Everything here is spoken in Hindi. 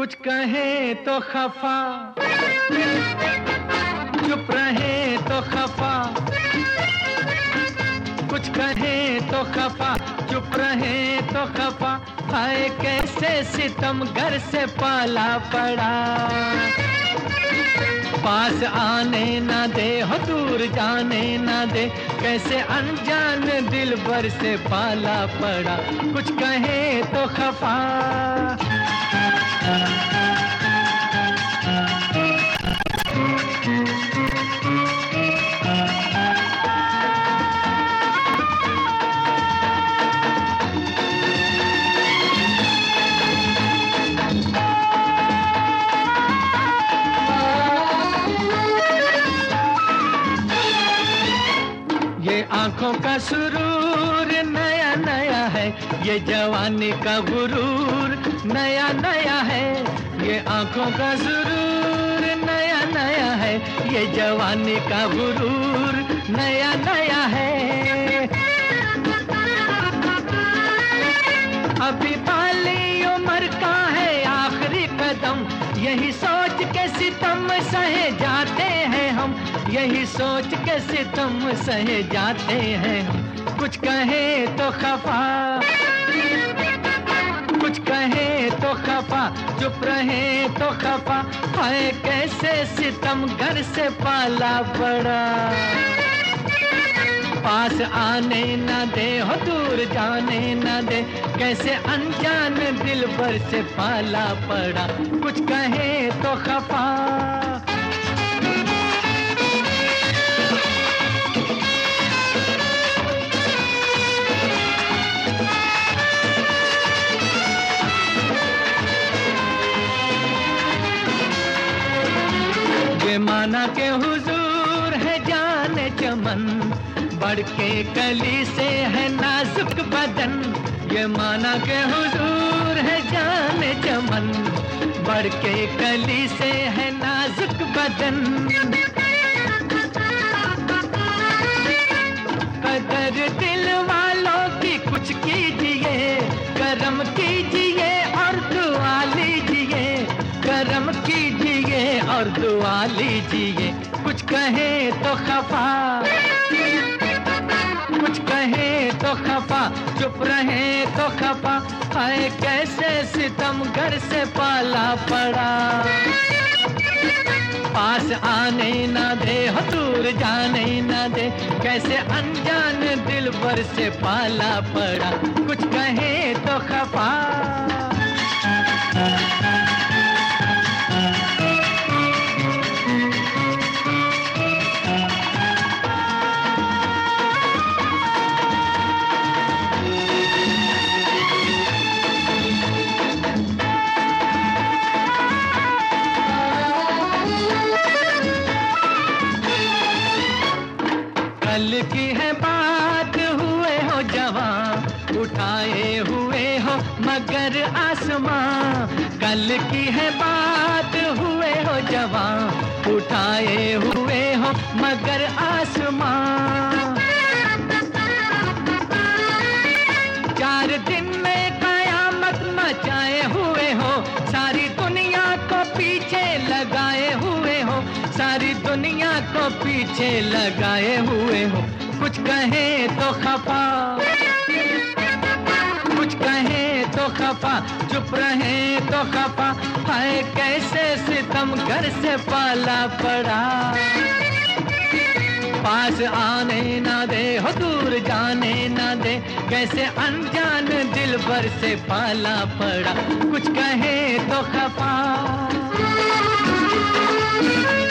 कुछ कहे तो खफा, चुप रहे तो खफा, कुछ कहे तो खफा, चुप रहे तो खफा। हाय कैसे सितम घर से पाला पड़ा, पास आने ना दे हो दूर जाने ना दे, कैसे अनजान दिल भर से पाला पड़ा। कुछ कहे तो खफा, ये आंखों का सुरूर नया नया है, ये जवानी का गुरूर नया नया है। ये आंखों का सुरूर नया नया है, ये जवानी का गुरूर नया नया है। अभी बाली उम्र का है आखिरी कदम, यही सोच के सितम सहे जाते हैं हम, यही सोच के सितम सहे जाते हैं हम। कुछ कहे तो खफा, कुछ कहे तो खफा, चुप रहे तो खफा। हाय कैसे सितम घर से पाला पड़ा, पास आने ना दे हो दूर जाने ना दे, कैसे अनजान दिल भर से पाला पड़ा। कुछ कहे तो खफा, ये माना के हुजूर है जाने चमन, बढ़ के कली से है नाजुक बदन। ये माना के हुजूर है जाने चमन, बढ़ के कली से है नाजुक बदन। कदर दिल वालों की कुछ कीजिए, करम कीजिए और दुआ लीजिए, करम कीजिए और दुआ लीजिए। कुछ कहे तो खफा, कुछ कहे तो खफा, चुप रहे तो खफा। हाय कैसे सितम घर से पाला पड़ा, पास आने ना दे हो दूर जाने ना दे, कैसे अनजान दिल भर से पाला पड़ा। कुछ कहे तो खफा, कल की है बात हुए हो जवां, उठाए हुए हो मगर आसमां। कल की है बात हुए हो जवां, उठाए हुए हो मगर आसमां। 4 दिन में कयामत मचाए हुए हो, सारी दुनिया को पीछे लगाए हुए हो, सारी दुनिया को पीछे लगाए हुए हो। कुछ कहे तो खफा, कुछ कहे तो खफा, चुप रहे तो खफा। हाय कैसे सितम घर से पाला पड़ा, पास आने ना दे हो दूर जाने ना दे, कैसे अनजान दिल भर से पाला पड़ा। कुछ कहे तो खफा।